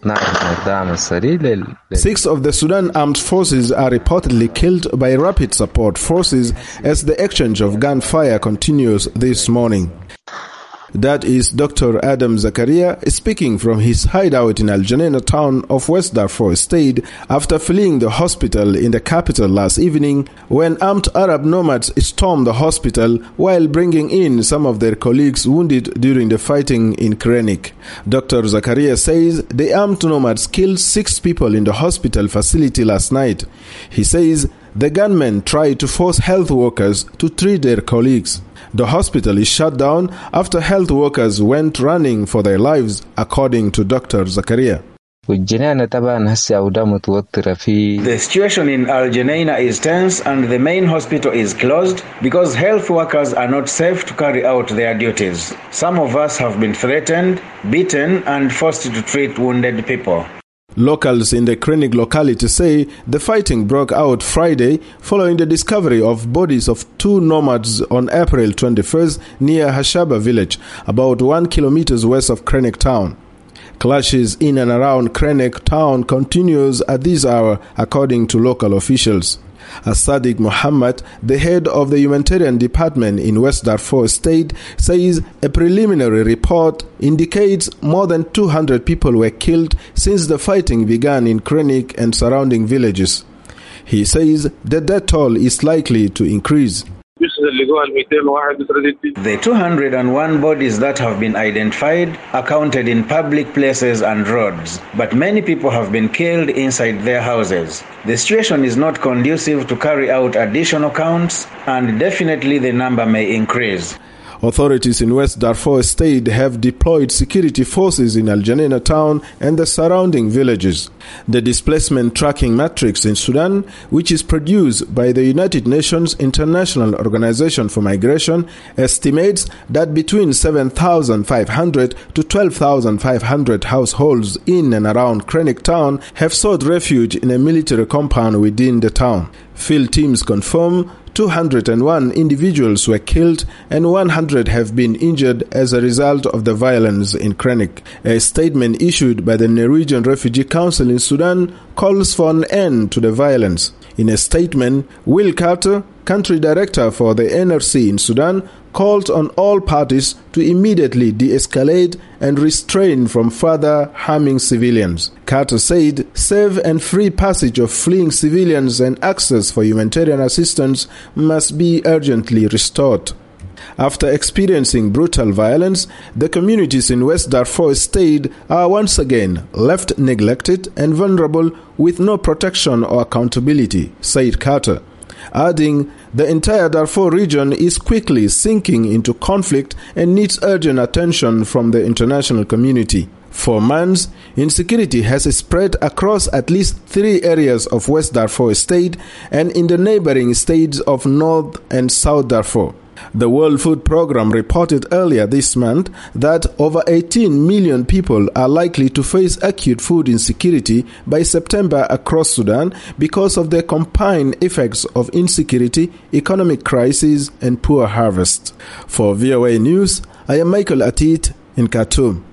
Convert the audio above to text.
6 of the Sudan Armed Forces are reportedly killed by rapid support forces as the exchange of gunfire continues this morning. That is Dr. Adam Zakaria speaking from his hideout in Al Janeina town of West Darfur State after fleeing the hospital in the capital last evening when armed Arab nomads stormed the hospital while bringing in some of their colleagues wounded during the fighting in Krenik. Dr. Zakaria says the armed nomads killed 6 people in the hospital facility last night. He says the gunmen tried to force health workers to treat their colleagues. The hospital is shut down after health workers went running for their lives, according to Dr. Zakaria. The situation in Al Janeina is tense and the main hospital is closed because health workers are not safe to carry out their duties. Some of us have been threatened, beaten and forced to treat wounded people. Locals in the Krenik locality say the fighting broke out Friday following the discovery of bodies of 2 nomads on April 21st near Hashaba village, about 1 kilometer west of Krenik town. Clashes in and around Krenik town continues at this hour, according to local officials. As-Sadiq Muhammad, the head of the humanitarian department in West Darfur State, says a preliminary report indicates more than 200 people were killed since the fighting began in Krenik and surrounding villages. He says the death toll is likely to increase. The 201 bodies that have been identified are counted in public places and roads, but many people have been killed inside their houses. The situation is not conducive to carry out additional counts, and definitely the number may increase. Authorities in West Darfur State have deployed security forces in Al Janeina town and the surrounding villages. The displacement tracking matrix in Sudan, which is produced by the United Nations International Organization for Migration, estimates that between 7,500 to 12,500 households in and around Krenik town have sought refuge in a military compound within the town. Field teams confirm 201 individuals were killed and 100 have been injured as a result of the violence in Krenik. A statement issued by the Norwegian Refugee Council in Sudan calls for an end to the violence. In a statement, Will Carter, country director for the NRC in Sudan, called on all parties to immediately de-escalate and restrain from further harming civilians. Carter said safe and free passage of fleeing civilians and access for humanitarian assistance must be urgently restored. After experiencing brutal violence, the communities in West Darfur State are once again left neglected and vulnerable with no protection or accountability, said Carter, adding the entire Darfur region is quickly sinking into conflict and needs urgent attention from the international community. For months, insecurity has spread across at least 3 areas of West Darfur State and in the neighboring states of North and South Darfur. The World Food Programme reported earlier this month that over 18 million people are likely to face acute food insecurity by September across Sudan because of the combined effects of insecurity, economic crisis, and poor harvest. For VOA News, I am Michael Atit in Khartoum.